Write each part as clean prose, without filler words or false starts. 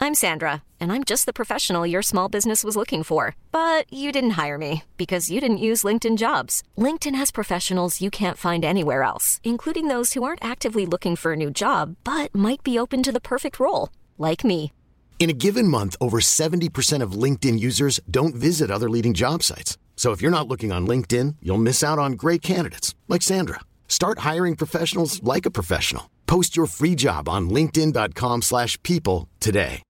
I'm Sandra, and I'm just the professional your small business was looking for. But you didn't hire me because you didn't use LinkedIn Jobs. LinkedIn has professionals you can't find anywhere else, including those who aren't actively looking for a new job, but might be open to the perfect role, like me. In a given month, over 70% of LinkedIn users don't visit other leading job sites. So if you're not looking on LinkedIn, you'll miss out on great candidates like Sandra. Start hiring professionals like a professional. Post your free job on linkedin.com/people today.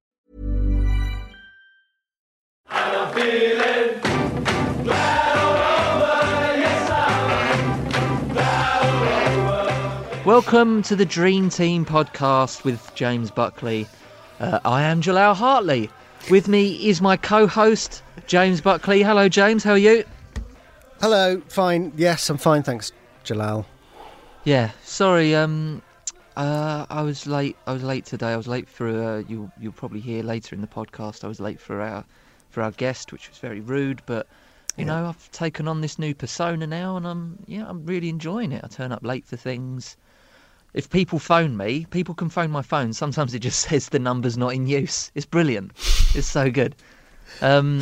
I'm feeling glad all over, yes I'm glad all over. Welcome to the Dream Team podcast with James Buckley. I am Jalal Hartley. With me is my co-host, James Buckley. Hello, James. How are you? Hello. Fine. Yes, I'm fine. Thanks, Jalal. Yeah. Sorry. I was late. I was late today. I was late for. You'll probably hear later in the podcast. I was late for our guest, which was very rude. But you know, I've taken on this new persona now, and I'm really enjoying it. I turn up late for things. If people phone me, people can phone my phone. Sometimes it just says the number's not in use. It's brilliant. It's so good. And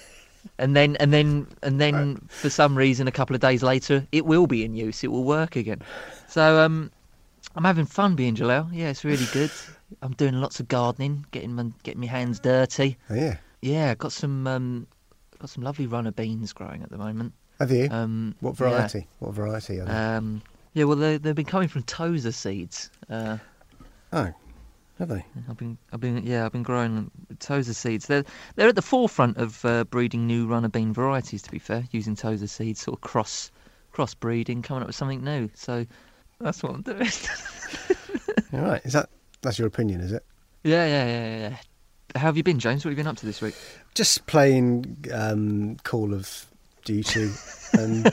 then for some reason, a couple of days later, it will be in use. It will work again. So I'm having fun being Jalal. Yeah, it's really good. I'm doing lots of gardening, getting my hands dirty. Oh, yeah. Yeah, got some lovely runner beans growing at the moment. Have you? What variety? Yeah. What variety are they? Yeah, well, they've been coming from Tozer seeds. Oh, have they? I've been growing Tozer seeds. They're at the forefront of breeding new runner bean varieties. To be fair, using Tozer seeds, sort of cross breeding, coming up with something new. So that's what I'm doing. All right. That's your opinion, is it? Yeah. How have you been, James? What have you been up to this week? Just playing Call of Duty and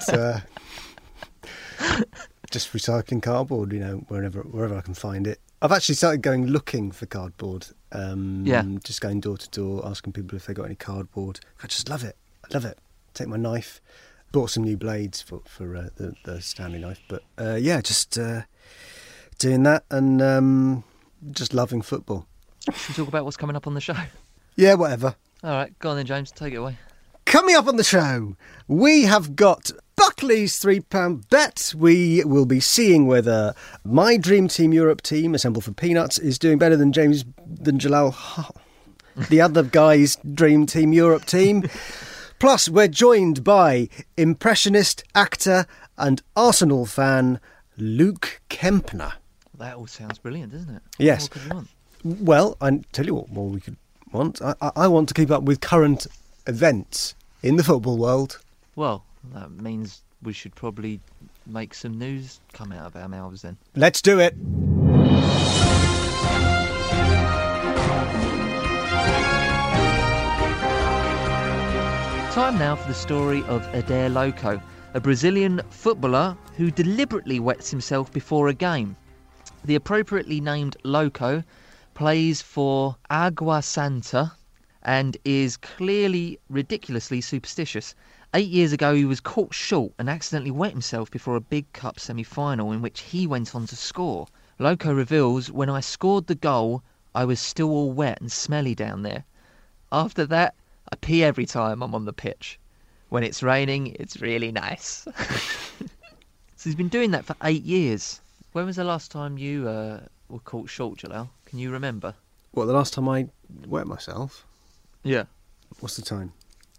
just recycling cardboard. You know, wherever I can find it. I've actually started looking for cardboard. Just going door to door, asking people if they got any cardboard. I just love it. I love it. Take my knife. Bought some new blades for the Stanley knife. But just doing that and just loving football. Should we talk about what's coming up on the show? Yeah, whatever. All right, go on then, James. Take it away. Coming up on the show, we have got Buckley's £3 bet. We will be seeing whether my Dream Team Europe team, assembled for Peanuts, is doing better than Jalal, the other guy's Dream Team Europe team. Plus, we're joined by impressionist, actor and Arsenal fan Luke Kempner. That all sounds brilliant, doesn't it? Yes. What could you want? Well, I tell you what more we could want. I want to keep up with current events in the football world. Well, that means we should probably make some news come out of our mouths then. Let's do it. Time now for the story of Eder Loco, a Brazilian footballer who deliberately wets himself before a game. The appropriately named Loco plays for Água Santa and is clearly ridiculously superstitious. 8 years ago, he was caught short and accidentally wet himself before a big cup semi-final in which he went on to score. Loco reveals, "When I scored the goal, I was still all wet and smelly down there. After that, I pee every time I'm on the pitch. When it's raining, it's really nice." So he's been doing that for 8 years. When was the last time you were caught short, Jalal? Can you remember? What, the last time I wet myself? Yeah. What's the time?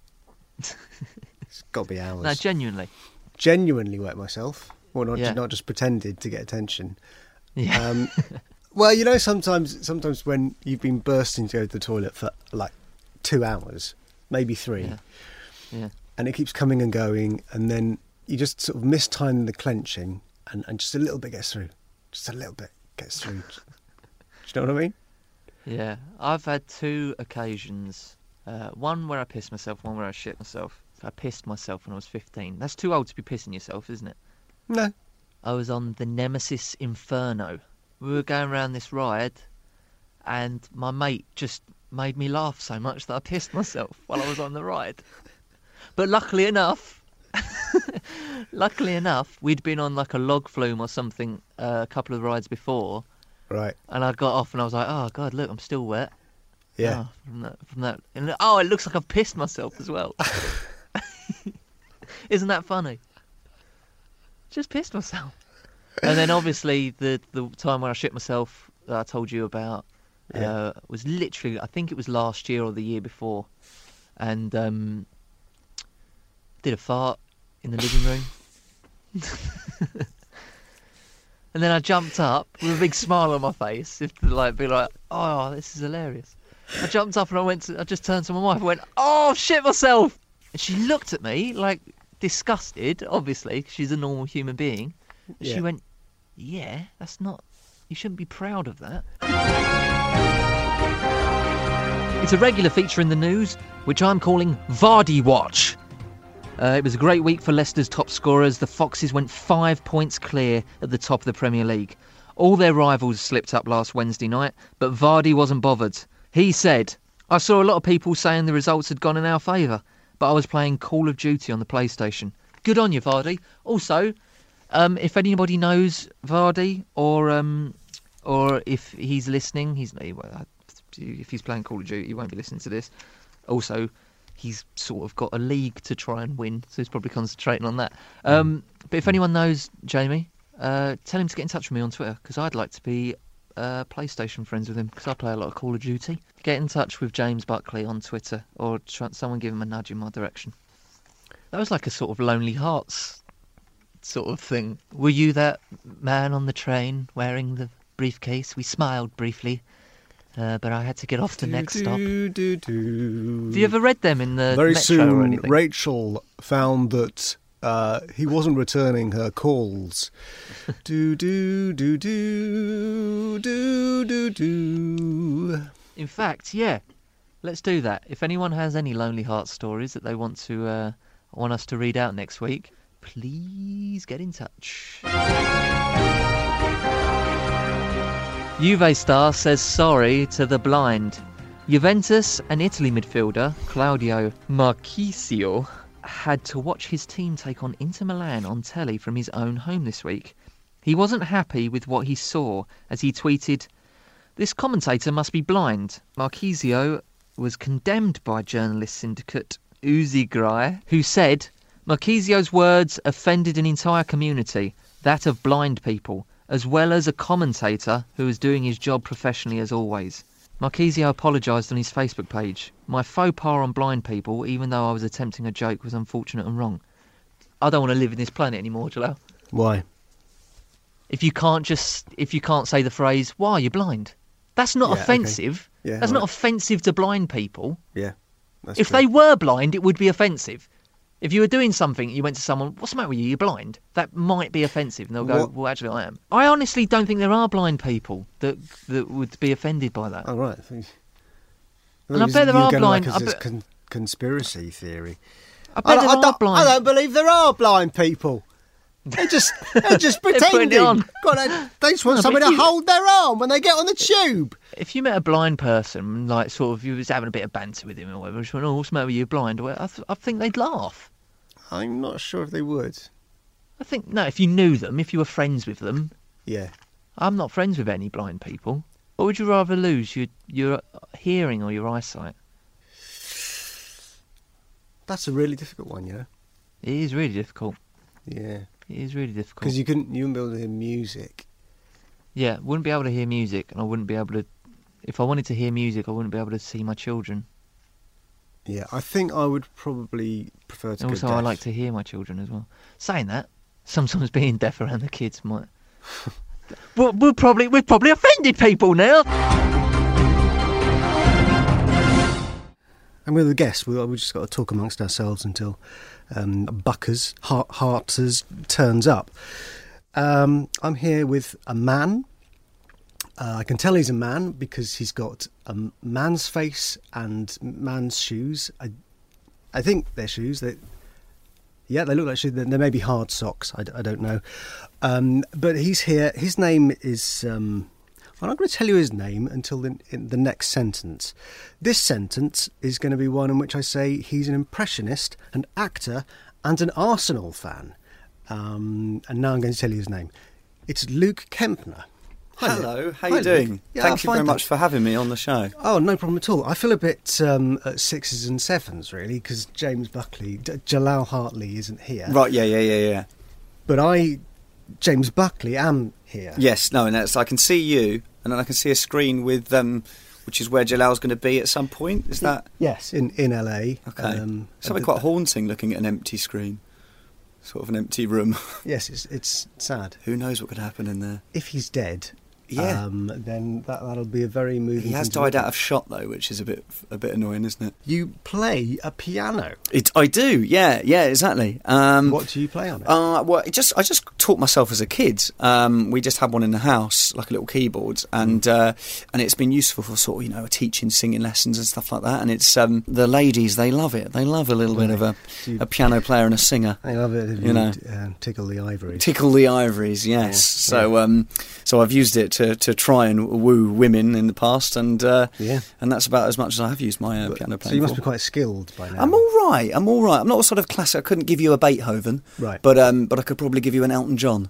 It's got to be hours. No, genuinely. Genuinely wet myself. Well, not just pretended to get attention. Yeah. Well, you know, sometimes when you've been bursting to go to the toilet for like 2 hours, maybe 3, yeah, and it keeps coming and going, and then you just sort of mistime the clenching, and just a little bit gets through. Just a little bit gets through. Do you know what I mean? Yeah, I've had 2 occasions. One where I pissed myself, one where I shit myself. I pissed myself when I was 15. That's too old to be pissing yourself, isn't it? No. I was on the Nemesis Inferno. We were going around this ride, and my mate just made me laugh so much that I pissed myself while I was on the ride. But luckily enough, we'd been on like a log flume or something a couple of rides before. Right. And I got off and I was like, oh, God, look, I'm still wet. Yeah. From that. And, it looks like I've pissed myself as well. Isn't that funny? Just pissed myself. And then obviously the time when I shit myself that I told you about was literally, I think it was last year or the year before, and did a fart in the living room. And then I jumped up with a big smile on my face, be like, oh, this is hilarious. I jumped up and I just turned to my wife and went, oh, shit myself. And she looked at me like disgusted, obviously, 'cause she's a normal human being. And she went, yeah, that's not, you shouldn't be proud of that. It's a regular feature in the news, which I'm calling Vardy Watch. It was a great week for Leicester's top scorers. The Foxes went 5 points clear at the top of the Premier League. All their rivals slipped up last Wednesday night, but Vardy wasn't bothered. He said, I saw a lot of people saying the results had gone in our favour, but I was playing Call of Duty on the PlayStation. Good on you, Vardy. Also, if anybody knows Vardy, or if he's listening, if he's playing Call of Duty, he won't be listening to this. Also, he's sort of got a league to try and win, so he's probably concentrating on that. But if anyone knows Jamie, tell him to get in touch with me on Twitter, because I'd like to be PlayStation friends with him, because I play a lot of Call of Duty. Get in touch with James Buckley on Twitter, or someone give him a nudge in my direction. That was like a sort of Lonely Hearts sort of thing. Were you that man on the train wearing the briefcase? We smiled briefly, but I had to get off the next stop. Have you ever read them in the Very Metro soon, or anything? Rachel found that he wasn't returning her calls. do do do do do do do. In fact, yeah, let's do that. If anyone has any Lonely Hearts stories that they want us to read out next week, please get in touch. Juve star says sorry to the blind. Juventus and Italy midfielder Claudio Marchisio had to watch his team take on Inter Milan on telly from his own home this week. He wasn't happy with what he saw as he tweeted, "This commentator must be blind." Marchisio was condemned by journalist syndicate Uzigrai, who said Marchisio's words offended an entire community, that of blind people, as well as a commentator who was doing his job professionally as always. Marchisio apologised on his Facebook page. My faux pas on blind people, even though I was attempting a joke, was unfortunate and wrong. I don't want to live in this planet anymore, Jalal. Why? If you can't say the phrase, why are you blind? That's not offensive. Okay. Yeah, that's not offensive to blind people. Yeah. That's if true. they were blind, it would be offensive. If you were doing something, you went to someone, what's the matter with you? You're blind. That might be offensive. And they'll go, well, actually, I am. I honestly don't think there are blind people that would be offended by that. Oh, right. And I bet there are blind... conspiracy theory. I bet there are blind... I don't believe there are blind people. They're just pretending. It on. They just want somebody to hold their arm when they get on the tube. If you met a blind person, like sort of you was having a bit of banter with him or whatever, just went, oh, what's the matter with you, blind? I think they'd laugh. I'm not sure if they would. I think, no, if you knew them, if you were friends with them. Yeah. I'm not friends with any blind people. What would you rather lose, your hearing or your eyesight? That's a really difficult one, you know. It is really difficult. Yeah. It is really difficult. Because you wouldn't be able to hear music. Yeah, wouldn't be able to hear music, and I wouldn't be able to... If I wanted to hear music, I wouldn't be able to see my children. Yeah, I think I would probably prefer to go deaf. Also, I like to hear my children as well. Saying that, sometimes being deaf around the kids might... We've probably offended people now! And with a guest, we've just got to talk amongst ourselves until Hartzers turns up. I'm here with a man. I can tell he's a man because he's got a man's face and man's shoes. I think they're shoes. They look like shoes. They may be hard socks. I don't know. But he's here. His name is... I'm not going to tell you his name until in the next sentence. This sentence is going to be one in which I say he's an impressionist, an actor, and an Arsenal fan. And now I'm going to tell you his name. It's Luke Kempner. Hello, how Hi, you doing? Luke. Yeah, Thank you fine, very much thanks. for having me on the show. Oh, no problem at all. I feel a bit at sixes and sevens, really, because James Buckley, Jalal Hartley isn't here. Right, yeah. But James Buckley, am here. Yes, no, and that's, I can see you, and then I can see a screen with, which is where Jalal's going to be at some point. Is that? Yes, in LA. Okay. and Something quite haunting looking at an empty screen. Sort of an empty room. Yes, it's sad. Who knows what could happen in there? If he's dead, Yeah. then that'll be a very moving. He has thing to died look out at. of shot, though, which is a bit annoying, isn't it? You play a piano. I do, yeah, exactly. What do you play on it? Well, I just taught myself as a kid. We just had one in the house, like a little keyboard, and it's been useful for sort of teaching, singing lessons and stuff like that. And it's the ladies, they love it. They love a little bit of a piano player and a singer. I love it if you tickle the ivories. Tickle the ivories, yes. Yeah. So I've used it to try and woo women in the past, and that's about as much as I have used my piano playing. So you must for. be quite skilled by now. I'm all right. I'm not a sort of classic. I couldn't give you a Beethoven, Right. But I could probably give you an Elton John.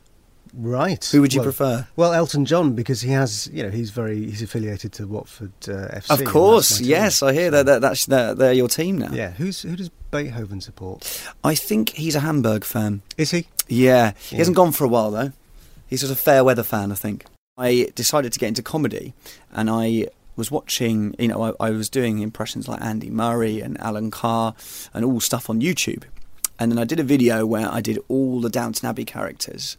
Right. Who would you prefer? Well, Elton John, because he has, he's affiliated to Watford FC. Of and course, that's my team. yes. I hear that they're your team now. Yeah. Who does Beethoven support? I think he's a Hamburg fan. Is he? Yeah. He hasn't gone for a while though. He's sort of fair weather fan, I think. I decided to get into comedy, and I was watching, I was doing impressions like Andy Murray and Alan Carr and all stuff on YouTube. And then I did a video where I did all the Downton Abbey characters,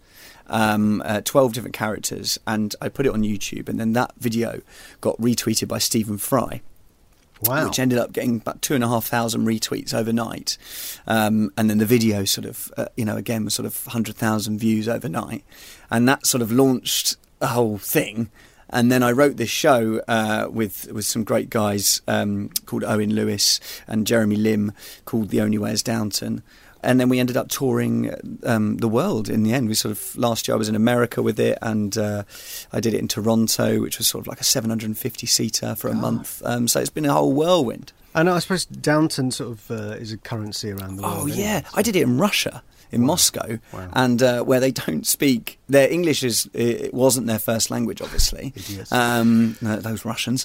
12 different characters, and I put it on YouTube. And then that video got retweeted by Stephen Fry. Wow. Which ended up getting about 2,500 retweets overnight. And then the video sort of, again, was sort of 100,000 views overnight. And that sort of launched a whole thing. And then I wrote this show with some great guys called Owen Lewis and Jeremy Lim, called The Only Way is Downton. And then we ended up touring the world in the end. We sort of, last year I was in America with it, and I did it in Toronto, which was sort of like a 750-seater for a month. So it's been a whole whirlwind. And I suppose Downton sort of is a currency around the world. Oh, isn't yeah. it? So- I did it in Russia, in Moscow, Wow. and where they don't speak, their English it wasn't their first language, obviously. Idiots. No, those Russians.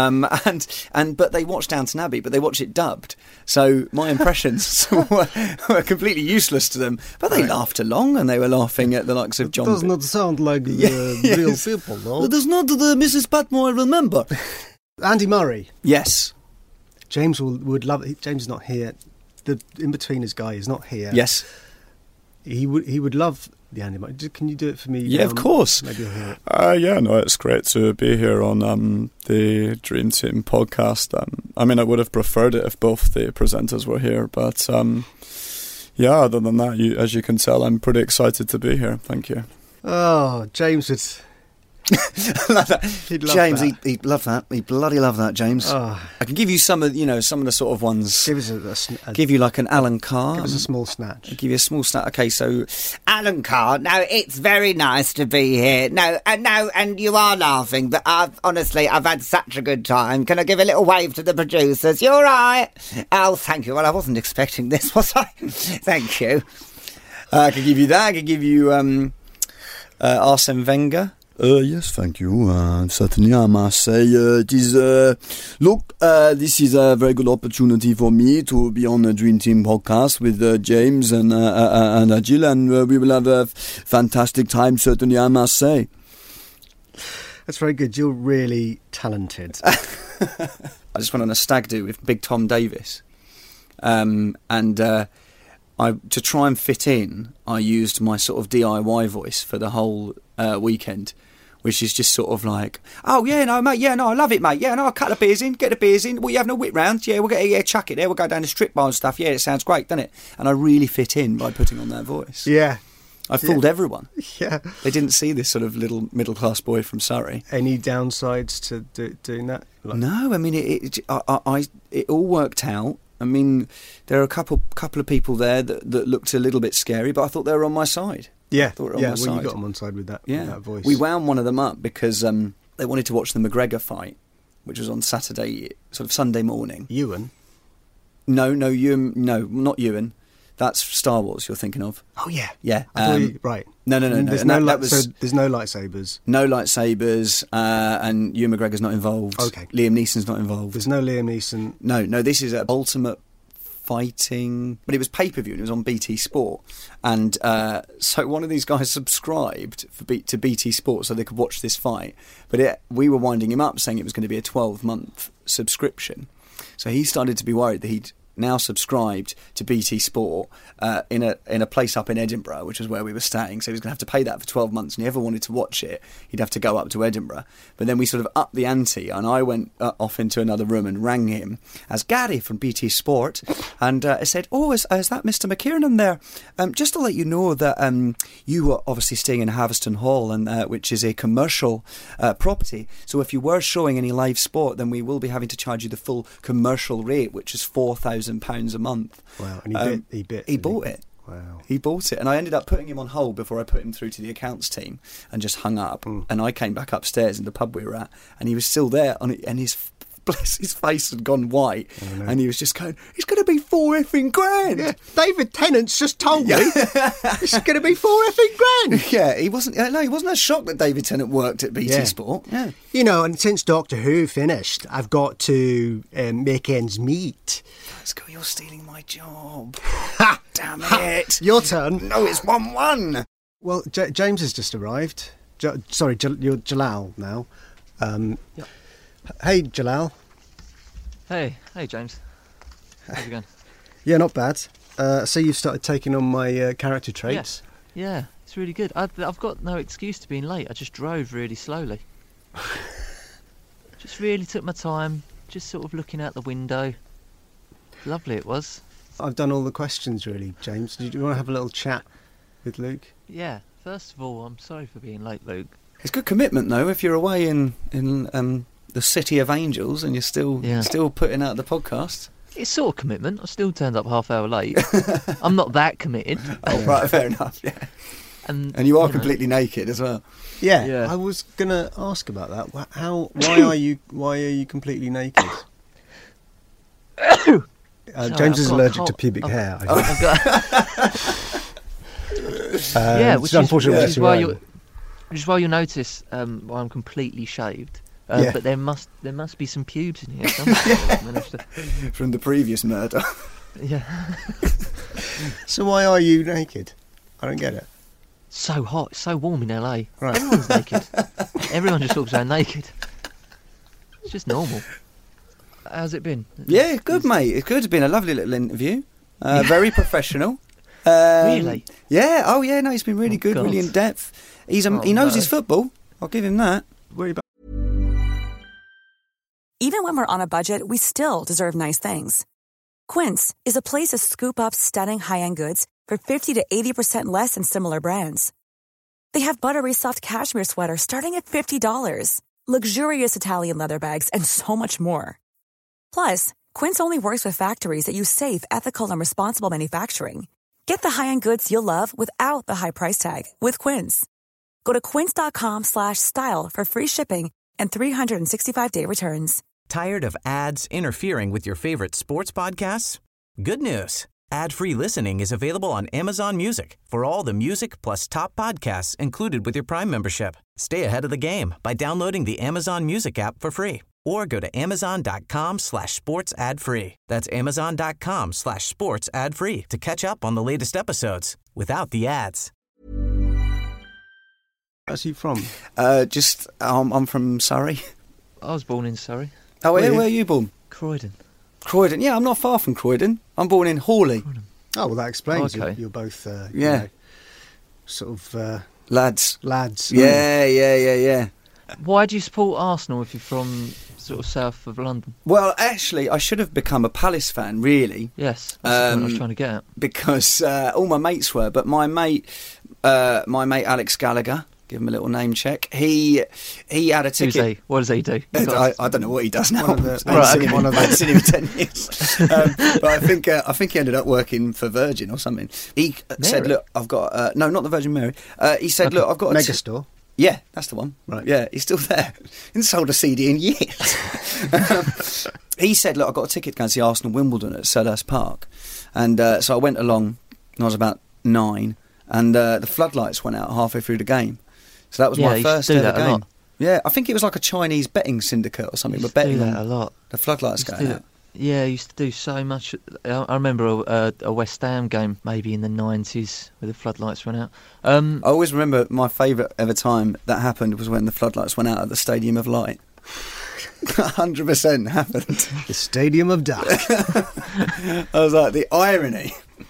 But they watch Downton Abbey, but they watch it dubbed. So my impressions were completely useless to them. But they laughed along, and they were laughing at the likes of John. Does not sound like real Yes. people, though. It is not the Mrs. Patmore I remember. Andy Murray. Yes. James would love it. James is not here. The in-betweeners guy is not here. Yes. He would love the Andy Murray. Can you do it for me? Yeah, of course. Maybe you'll hear it. Yeah, no, it's great to be here on the Dream Team podcast. I mean, I would have preferred it if both the presenters were here, but yeah, other than that, as you can tell, I'm pretty excited to be here. Thank you. Oh, James would. Love that. He'd love James, that. he'd love that. He'd bloody love that, James. Oh. I can give you some of the sort of ones. Give us Give you like an Alan Carr. give us a small snatch. Give you a small snap. Okay, so Alan Carr, no, it's very nice to be here. No, and you are laughing, but I've had such a good time. Can I give a little wave to the producers? You all right? Oh, thank you. Well, I wasn't expecting this, was I? Thank you. I could give you that. I could give you Arsene Wenger. Yes, thank you. Certainly, I must say it is. This is a very good opportunity for me to be on the Dream Team podcast with James and Agil, and we will have a fantastic time. Certainly, I must say. That's very good. You're really talented. I just went on a stag do with Big Tom Davis, and to try and fit in, I used my sort of DIY voice for the whole weekend, which is just sort of like, oh yeah, no mate, yeah, no, I love it, mate, yeah, no, I'll cut the beers in, get the beers in. What, you having a whip round? Yeah, chuck it there. We'll go down the strip bar and stuff. Yeah, it sounds great, doesn't it? And I really fit in by putting on that voice. Yeah. I fooled everyone. Yeah. They didn't see this sort of little middle class boy from Surrey. Any downsides to doing that? No, I mean it all worked out. I mean, there are a couple of people there that looked a little bit scary, but I thought they were on my side. Yeah, I thought they were on yeah. my Well, side. you got them on side with that, Yeah, with that voice. we wound one of them up because they wanted to watch the McGregor fight, which was on Saturday, sort of Sunday morning. Ewan. No, Ewan, no, not Ewan. That's Star Wars you're thinking of. Oh yeah, Yeah. I thought right. No. There's And no that was so there's no lightsabers. no lightsabers, and Ewan McGregor's not involved. Okay. Liam Neeson's not involved. There's no Liam Neeson. No, this is Ultimate Fighting, but it was pay-per-view and it was on BT Sport, and so one of these guys subscribed to BT Sport so they could watch this fight, but we were winding him up saying it was going to be a 12-month subscription, so he started to be worried that he'd now subscribed to BT Sport in a place up in Edinburgh, which was where we were staying. So he was going to have to pay that for 12 months, and if he ever wanted to watch it, he'd have to go up to Edinburgh. But then we sort of upped the ante, and I went off into another room and rang him as Gary from BT Sport, and I said, "Oh, is that Mr. McKiernan there? Just to let you know that you were obviously staying in Haverston Hall, and which is a commercial property. So if you were showing any live sport, then we will be having to charge you the full commercial rate, which is £4,000 a month." Wow, and he bought it. Wow. He bought it, and I ended up putting him on hold before I put him through to the accounts team, and just hung up. And I came back upstairs in the pub we were at, and he was still there, and his face had gone white, and he was just going, "It's going to be £4,000." Yeah, David Tennant's just told me it's going to be £4,000. Yeah, he wasn't as shocked that David Tennant worked at BT Sport. Yeah. You know, and since Doctor Who finished, I've got to make ends meet. Scott, you're stealing my job. Ha! Damn it. Your turn. No, it's 1-1. Well, James has just arrived. You're Jalal now. Yep. Hey, Jalal. Hey James. How's it going? Yeah, not bad. So you've started taking on my character traits. Yeah, it's really good. I've got no excuse to being late. I just drove really slowly. Just really took my time, just sort of looking out the window. Lovely it was. I've done all the questions, really, James. Do you want to have a little chat with Luke? Yeah, first of all, I'm sorry for being late, Luke. It's good commitment, though, if you're away in the City of Angels and you're still putting out the podcast. It's sort of commitment. I still turned up half hour late. I'm not that committed. Oh, right, fair enough, yeah. And you are completely naked as well. Yeah, I was going to ask about that. Why are you completely naked? James is allergic to pubic hair. Which is why you'll notice why I'm completely shaved. But there must be some pubes in here somewhere. From the previous murder. Yeah. So why are you naked? I don't get it. So hot, it's so warm in LA. Right. Everyone's naked. Everyone just walks around naked. It's just normal. How's it been? Yeah, good, mate. It's good. It's been a lovely little interview. Very professional. Really? Yeah. Oh, yeah. No, it's been really good, God. really in depth. He knows his football. I'll give him that. Even when we're on a budget, we still deserve nice things. Quince is a place to scoop up stunning high-end goods for 50 to 80% less than similar brands. They have buttery soft cashmere sweaters starting at $50, luxurious Italian leather bags, and so much more. Plus, Quince only works with factories that use safe, ethical, and responsible manufacturing. Get the high-end goods you'll love without the high price tag with Quince. Go to quince.com/style for free shipping and 365-day returns. Tired of ads interfering with your favorite sports podcasts? Good news. Ad-free listening is available on Amazon Music for all the music plus top podcasts included with your Prime membership. Stay ahead of the game by downloading the Amazon Music app for free or go to amazon.com/sports ad free. That's amazon.com/sports ad free to catch up on the latest episodes without the ads. Where's he from? I'm from Surrey. I was born in Surrey. Oh, where are you born? Croydon. Croydon. Yeah, I'm not far from Croydon. I'm born in Hawley. Oh, well, that explains. Okay. You're both, sort of lads. Yeah. Why do you support Arsenal if you're from sort of south of London? Well, actually, I should have become a Palace fan, really. Yes, that's the point I was trying to get at. Because all my mates were, but my mate Alex Gallagher, give him a little name check. He had a ticket. Who's he? What does he do? I don't know what he does now. One of the- I've seen him 10 years. But I think he ended up working for Virgin or something. He said, "Look, I've got no, not the Virgin Mary." He said, "Look, I've got a Megastore." Yeah, that's the one. Right. Yeah, he's still there. He hasn't sold a CD in years. He said, "Look, I've got a ticket to go and see Arsenal Wimbledon at Selhurst Park." And so I went along and I was about 9, and the floodlights went out halfway through the game. So that was my first ever game. Lot. Yeah, I think it was like a Chinese betting syndicate or something. But betting that a lot. The floodlights going out. Yeah, I used to do so much. I remember a West Ham game maybe in the 90s where the floodlights went out. I always remember my favourite ever time that happened was when the floodlights went out at the Stadium of Light. 100% happened. The Stadium of Dark. I was like, the irony.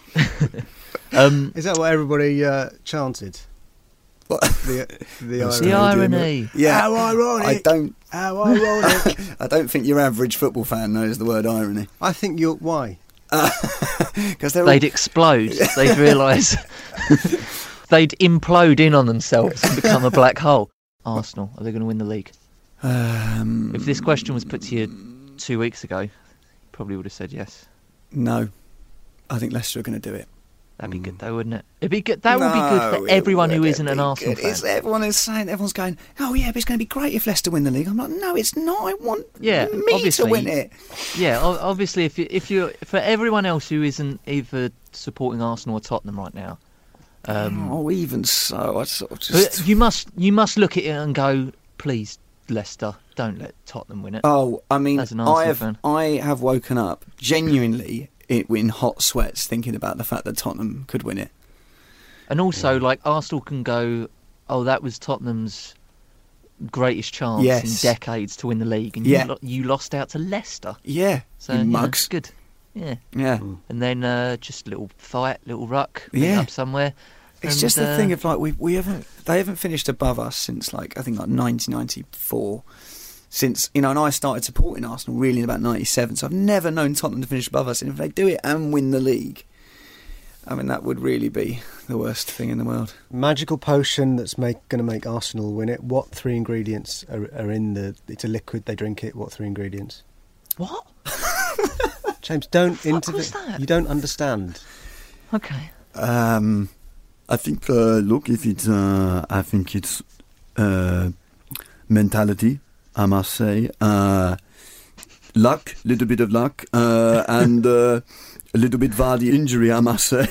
Is that what everybody chanted? What? The irony. Yeah. How ironic. How ironic. I don't think your average football fan knows the word irony. I think you're... Why? Because they'd explode. They'd realise... they'd implode in on themselves and become a black hole. Arsenal, are they going to win the league? If this question was put to you 2 weeks ago, you probably would have said yes. No. I think Leicester are going to do it. That'd be good though, wouldn't it? It'd be good. That would be good for everyone who isn't an Arsenal fan. Everyone's going, oh yeah, but it's going to be great if Leicester win the league. I'm like, no, it's not. I want me to win it. Yeah, obviously, if you for everyone else who isn't either supporting Arsenal or Tottenham right now, even so, I sort of just. But you must look at it and go, please, Leicester, don't let Tottenham win it. Oh, I mean, as an Arsenal fan. I have woken up genuinely in hot sweats thinking about the fact that Tottenham could win it. And also, like, Arsenal can go, oh, that was Tottenham's greatest chance in decades to win the league, and you lost out to Leicester. Yeah, so mugs. Good. Yeah. And then just a little fight, little ruck, meet up somewhere. It's just the thing of like they haven't finished above us since like I think like 1994. Since, and I started supporting Arsenal really in about 97, so I've never known Tottenham to finish above us. And if they do it and win the league, I mean, that would really be the worst thing in the world. Magical potion that's going to make Arsenal win it. What 3 ingredients are in it's a liquid, they drink it. What 3 ingredients? What? James, don't intervene. You don't understand. Okay. I think, look, if it's, I think it's mentality. I must say, luck, little bit of luck, and a little bit Vardy injury, I must say.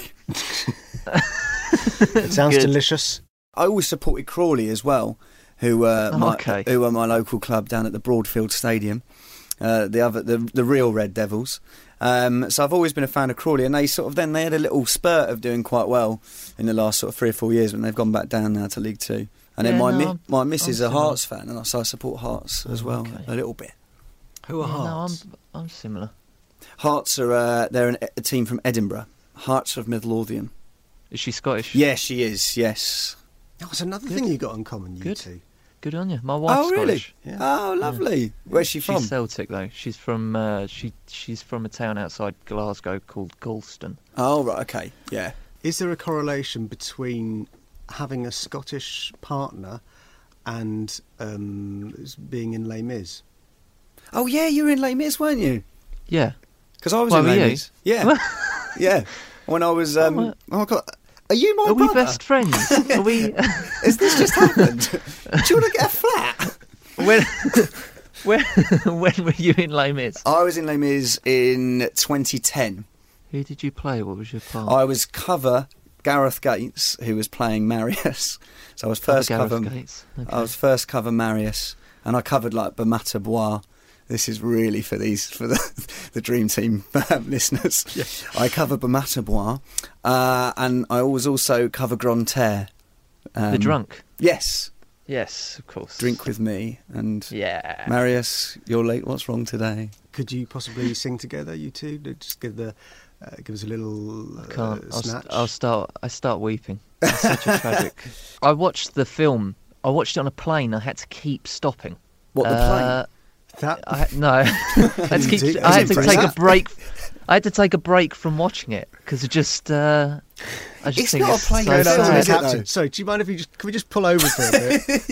It sounds delicious. I always supported Crawley as well, who are my local club down at the Broadfield Stadium, the real Red Devils. So I've always been a fan of Crawley, and they had a little spurt of doing quite well in the last sort of 3 or 4 years when they've gone back down now to League Two. And then my missus is a Hearts fan, and so I support Hearts as well, a little bit. Who are Hearts? No, I'm similar. Hearts are they're a team from Edinburgh. Hearts of Midlothian. Is she Scottish? Yes, she is. Yes. That's another thing you got in common, you two. Good on you. My wife's Scottish. Yeah. Oh, lovely. Yeah. Where's she from? She's Celtic though. She's from she's from a town outside Glasgow called Galston. Oh right, okay, yeah. Is there a correlation between having a Scottish partner and being in Les Mis? Oh yeah, you were in Les Mis, weren't you? Yeah. Because I was in Les Mis. Yeah. Yeah. When I was oh my God. Are you my brother? Are we best friends? Are we? Has this just happened? Do you want to get a flat? When were you in Les Mis? I was in Les Mis in 2010. Who did you play? What was your part? I was cover Gareth Gates, who was playing Marius. So I was first cover. Gates. Okay. I was first cover Marius, and I covered like Bamata Bois. This is really for the Dream Team listeners. Yes. I covered Bamata Bois, and I was also cover Grantaire. The drunk. Yes. Yes, of course. Drink with me and Marius, you're late. What's wrong today? Could you possibly sing together, you two? Just give us a little I can't. snatch. I start weeping. It's such a tragic. I watched the film. I watched it on a plane. I had to keep stopping. What, the plane? I had to take a break. I had to take a break from watching it because I just it's think not it's a plane. so Sorry, do you mind if can we just pull over for a bit?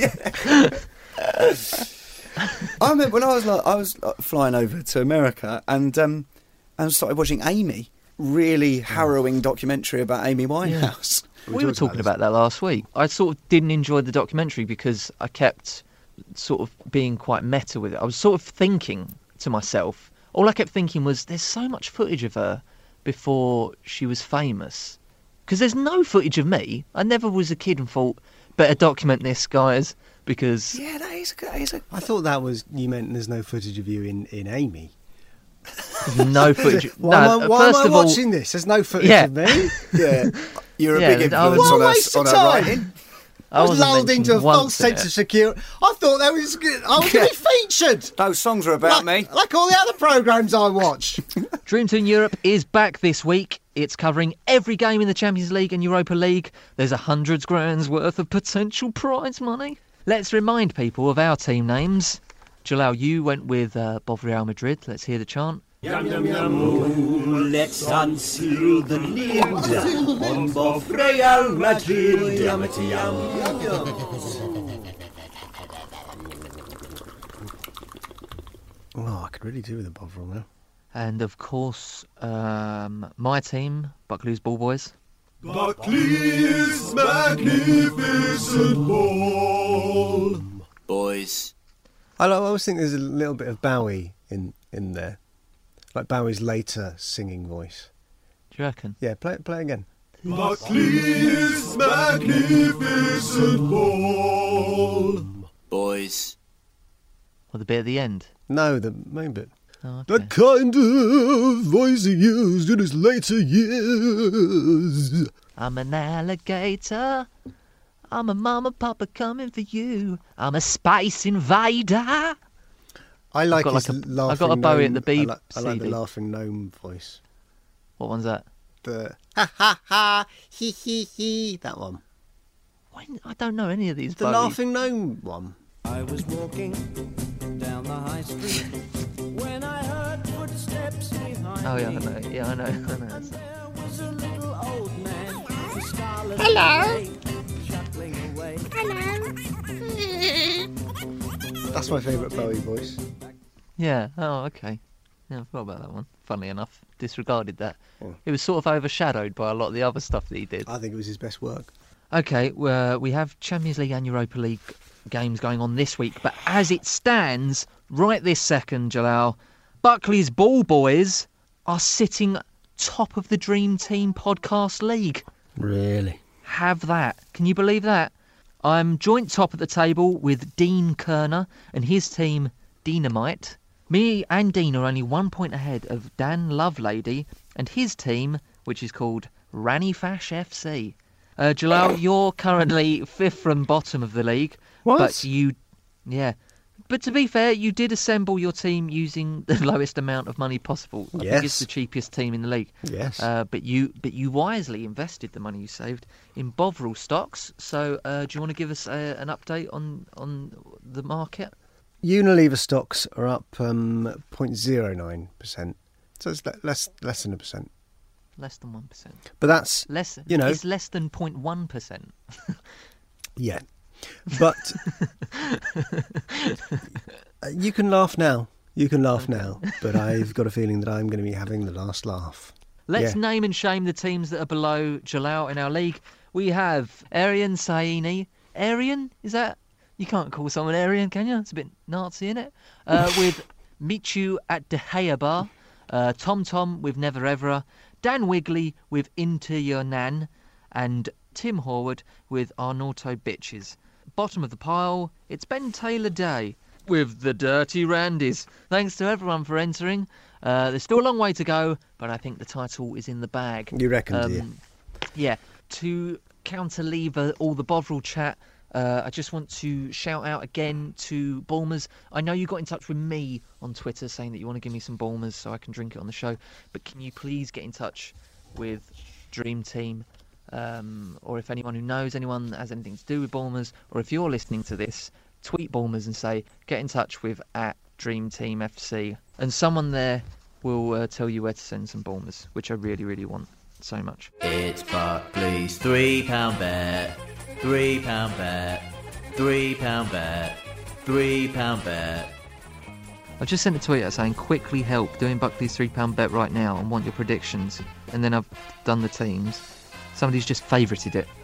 I remember when I was flying over to America and started watching Amy. Really harrowing documentary about Amy Winehouse. Yeah. We were talking about that last week. I sort of didn't enjoy the documentary because I kept sort of being quite meta with it. I was sort of thinking to myself, all I kept thinking was there's so much footage of her before she was famous because there's no footage of me. I never was a kid and thought, better document this, guys, because... Yeah, that is a... I thought that was, you meant there's no footage of you in Amy. No footage. Why am first I of all, watching this? There's no footage Yeah. of me. Yeah. You're a Yeah, big I was- influence What a on waste us, of on our time. writing. I was wasn't lulled into a mentioned false once in sense it. of security. I thought that was good. I was going to be featured. Those songs are about me. Like all the other programmes I watch. Dream Team Europe is back this week. It's covering every game in the Champions League and Europa League. There's £100,000 worth of potential prize money. Let's remind people of our team names. Jalal, you went with Bob Real Madrid. Let's hear the chant. Yum, yum, yum, let's unseal the lid on Bob Real Madrid. Yum, yum, yum. Oh, I could really do with a Bovril now. And of course, my team, Buckley's Ball Boys. Buckley's magnificent ball. Boys. I always think there's a little bit of Bowie in there. Like Bowie's later singing voice. Do you reckon? Yeah, play again. Buckley's magnificent ball. Boys. Or the bit at the end? No, the main bit. Oh, okay. The kind of voice he used in his later years. I'm an alligator. I'm a mama papa coming for you. I'm a space invader. I like got his like a- laughing I've got a Bowie at gnome. the Beeb I like the CD. laughing gnome voice. What one's that? The ha ha ha he he he. That one. I don't know any of these. The Bowie. laughing gnome one. I was walking down the high street when I heard footsteps behind Oh yeah, I me. know. Yeah, I know. And there was a little old man with scarlet Hello. hair, chuckling away. That's my favourite Bowie voice. Yeah. Oh, okay. Yeah, I forgot about that one. Funnily enough, disregarded that. Oh. It was sort of overshadowed by a lot of the other stuff that he did. I think it was his best work. Okay, we have Champions League and Europa League games going on this week, but as it stands, right this second, Jalal, Buckley's Ball Boys are sitting top of the Dream Team Podcast League. Really? Have that. Can you believe that? I'm joint top at the table with Dean Kerner and his team, Dynamite. Me and Dean are only 1 point ahead of Dan Lovelady and his team, which is called Ranifash FC. Jalal, you're currently fifth from bottom of the league. What? But to be fair, you did assemble your team using the lowest amount of money possible. I think it's Yes. the cheapest team in the league. Yes. But you wisely invested the money you saved in Bovril stocks. So do you want to give us an update on the market? Unilever stocks are up 0.09%. So it's less than a percent. Less than 1%. But that's, Less. you know, It's less than 0.1%. yeah. But you can laugh now. You can laugh now. But I've got a feeling that I'm going to be having the last laugh. Let's Yeah. name and shame the teams that are below Jalal in our league. We have Arian Saini. Arian? Is that... You can't call someone Arian, can you? It's a bit Nazi, isn't it? With Michu at De Gea Bar. Tom Tom with Never Ever. Dan Wigley with Into Your Nan. And Tim Horwood with Arnauto Bitches. Bottom of the pile, it's Ben Taylor Day with the Dirty Randys. Thanks to everyone for entering. There's still a long way to go, but I think the title is in the bag. You reckon, do you? Yeah. To counter-lever all the Bovril chat, I just want to shout out again to Bulmers. I know you got in touch with me on Twitter saying that you want to give me some Bulmers so I can drink it on the show, but can you please get in touch with Dream Team, or if anyone who knows anyone that has anything to do with Bulmers, or if you're listening to this, tweet Bulmers and say, get in touch with @DreamTeamFC, and someone there will tell you where to send some Bulmers, which I really, really want so much. It's Buckley's £3 bet, £3 bet, £3 bet, £3 bet. I've just sent a tweet out saying, quickly help, doing Buckley's £3 bet right now and want your predictions. And then I've done the teams. Somebody's just favourited it.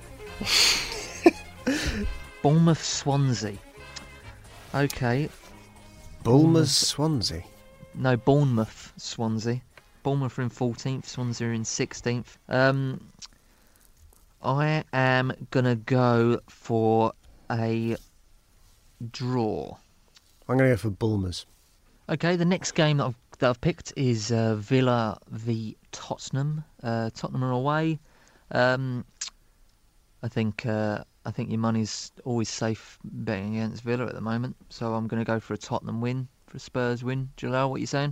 Bournemouth Swansea. Okay. Bulmers Swansea. No, Bournemouth Swansea. Bournemouth are in 14th, Swansea are in 16th. I am going to go for a draw. I'm going to go for Bulmers. Okay, the next game that I've picked is Villa v Tottenham. Tottenham are away. I think your money's always safe betting against Villa at the moment, so I'm going to go for a Tottenham win, for a Spurs win. Jalal, what are you saying?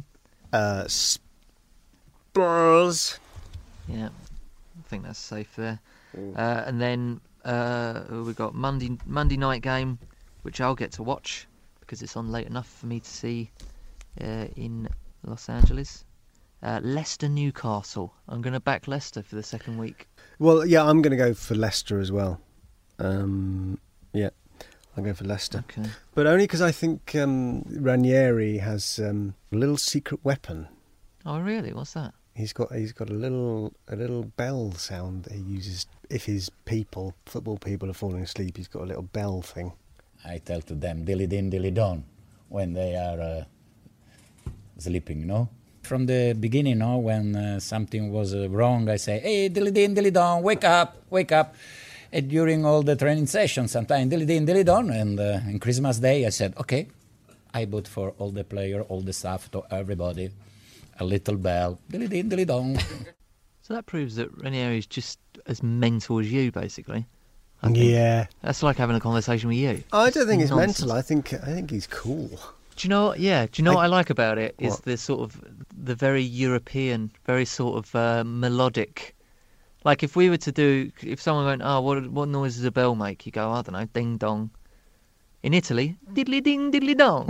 Spurs. Yeah, I think that's safe there. And then we've got Monday night game, which I'll get to watch because it's on late enough for me to see in Los Angeles. Leicester Newcastle. I'm going to back Leicester for the second week. Well, yeah, I'm going to go for Leicester as well. Yeah, I'll go for Leicester. Okay. But only because I think Ranieri has a little secret weapon. Oh, really? What's that? He's got a little bell sound that he uses if his football people are falling asleep. He's got a little bell thing. I tell to them dilly din dilly don when they are sleeping, you know. From the beginning, when something was wrong, I say, hey, dilly din dilly don, wake up. And during all the training sessions, sometimes dilly din dilly don, and on Christmas Day, I said, okay, I bought for all the player, all the staff, to everybody, a little bell, dilly din dilly don. So that proves that Ranieri is just as mental as you, basically. Yeah, that's like having a conversation with you. I don't think it's mental. I think he's cool. Do you know? Yeah. Do you know what I like about it? Is the sort of the very European, very sort of melodic. Like if someone went, oh, what noise does a bell make? You go, I don't know, ding dong. In Italy, diddly ding diddly dong.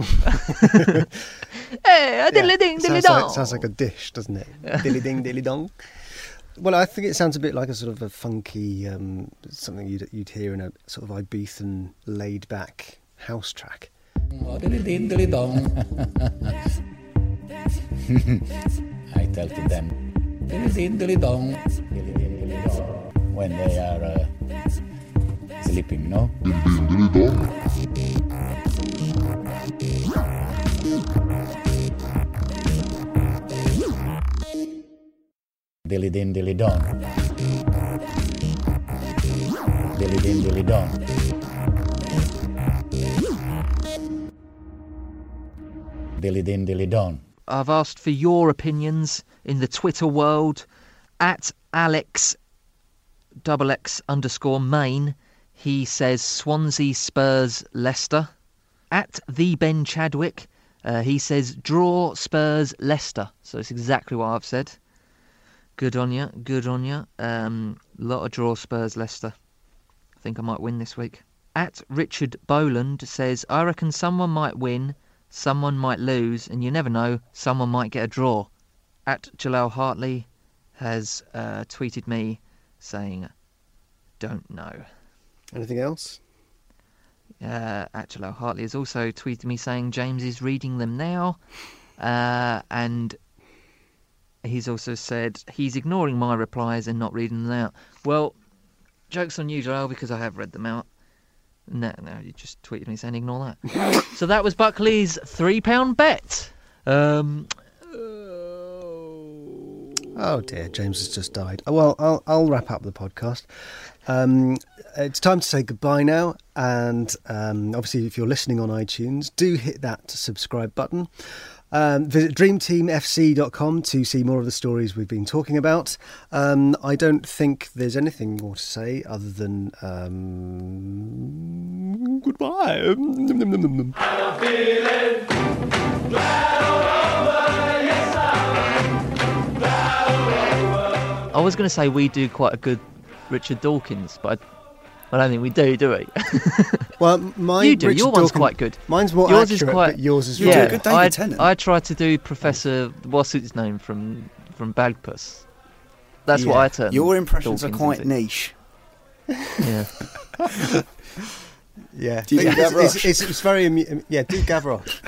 Hey, diddly ding diddly dong. Sounds like a dish, doesn't it? Diddly ding diddly dong. Well, I think it sounds a bit like a sort of a funky something you'd hear in a sort of Ibethan laid-back house track. Dilly din dilly dong. I tell to them, dilly din dilly dong, dilly din dilly dong, when they are sleeping, you know. Dilly din dilly dong. Dilly din dilly dong. Dilly din dilly don. I've asked for your opinions in the Twitter world. At Alex_Main, he says Swansea, Spurs, Leicester. At the Ben Chadwick, he says draw, Spurs, Leicester. So it's exactly what I've said. Good on you. Lot of draw, Spurs, Leicester. I think I might win this week. At Richard Boland says, I reckon someone might win, someone might lose, and you never know, someone might get a draw. At Jalal Hartley has tweeted me saying, don't know. Anything else? At Jalal Hartley has also tweeted me saying James is reading them now. And he's also said he's ignoring my replies and not reading them out. Well, joke's on you, Jalal, because I have read them out. No, you just tweeted me saying ignore that. So that was Buckley's £3 bet. Oh dear, James has just died. Well, I'll wrap up the podcast. It's time to say goodbye now, and obviously if you're listening on iTunes, do hit that subscribe button. Visit dreamteamfc.com to see more of the stories we've been talking about. I don't think there's anything more to say other than goodbye. I'm feeling glad all over, yes I was going to say we do quite a good Richard Dawkins, but I don't think we do we? Well, mine, you do. Richard Your one's Dawkins, quite good. Mine's more yours accurate, is quite, but yours is yeah. Good David Tennant. I tried to do Professor what's his name from Bagpuss. That's what I turned. Your impressions Dawkins are quite into. niche. Yeah. Yeah. Do you do Gavroche? It's very yeah. Do Gavroche.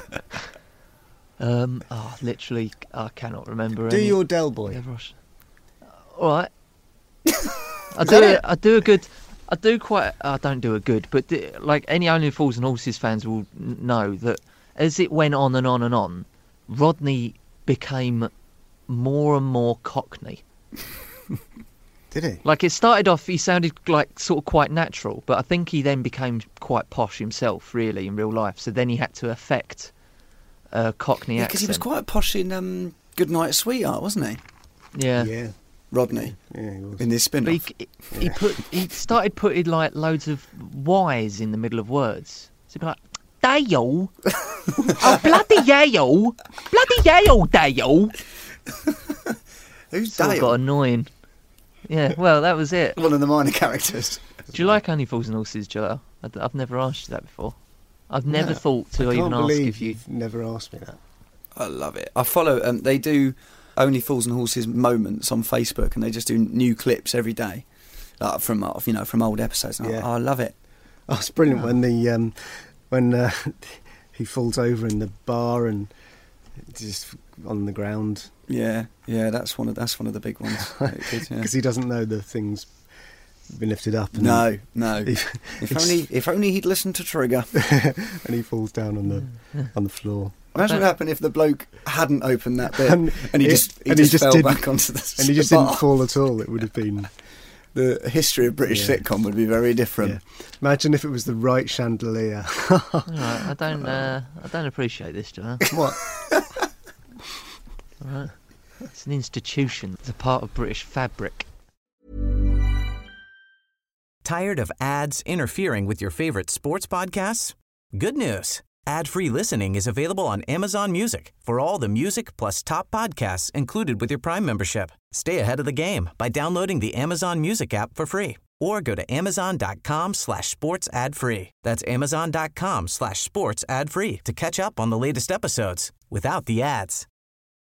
Literally, I cannot remember. Do any your Del Boy. Gavroche. All right. I do a good. I don't do a good, but like any Only Fools and Horses fans will know that as it went on and on and on, Rodney became more and more Cockney. Did he? Like, it started off, he sounded like sort of quite natural, but I think he then became quite posh himself, really, in real life. So then he had to affect a Cockney accent. Because he was quite posh in Goodnight Sweetheart, wasn't he? Yeah. Yeah. Rodney. Yeah, he was. In this spin-off. He started putting like loads of Y's in the middle of words. So he'd be like, Dale. Oh, bloody Yale. Bloody Yale, Dale. Who's Sort of Dale? got annoying. Yeah, well, that was it. One of the minor characters. Do you like Only Fools and Horses, Joel? I've never asked you that before. I've never thought to I even can't ask believe if you... you've never asked me that. I love it. I follow. They do Only Fools and Horses moments on Facebook, and they just do new clips every day, from old episodes. And I love it. Oh, it's brilliant when he falls over in the bar and just on the ground. Yeah, that's one of the big ones. Because he doesn't know the thing's been lifted up. And No. If only he'd listened to Trigger. And he falls down on the floor. Imagine what happened if the bloke hadn't opened that bit and he just fell didn't- back onto the And he just bar. didn't fall at all. It would have been... The history of British sitcom would be very different. Yeah. Imagine if it was the right chandelier. All right, I don't appreciate this, Joel. What? All right. It's an institution. It's a part of British fabric. Tired of ads interfering with your favorite sports podcasts? Good news. Ad-free listening is available on Amazon Music for all the music plus top podcasts included with your Prime membership. Stay ahead of the game by downloading the Amazon Music app for free or go to amazon.com/sports ad free. That's amazon.com/sports ad free to catch up on the latest episodes without the ads.